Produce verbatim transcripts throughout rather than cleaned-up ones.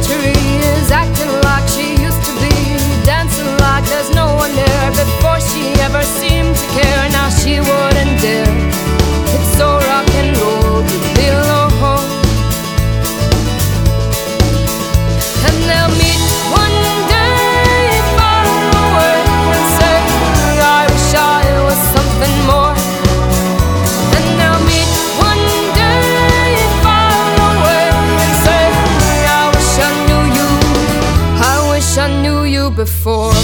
century is acting like she used to be, dancing like there's no one there. Before she ever seemed to care, now she wouldn't dare. It's so rock and roll to be alone. And they'll meet one day far away and say, I wish I was something more. And they'll meet one day far away and say, I wish I knew you, I wish I knew you before.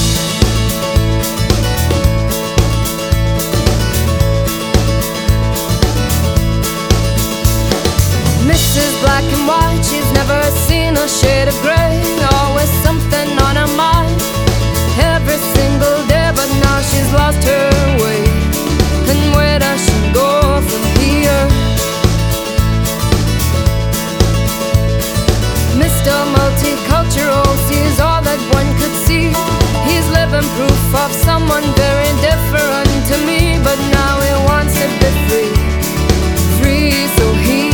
Missus Black and White, she's never seen a shade of grey. Always something on her mind every single day, but now she's lost her way. And where does she go from here? Mister Multicultural sees all that one could see. He's living proof of someone very different to me, but now he wants to be free. Free, so he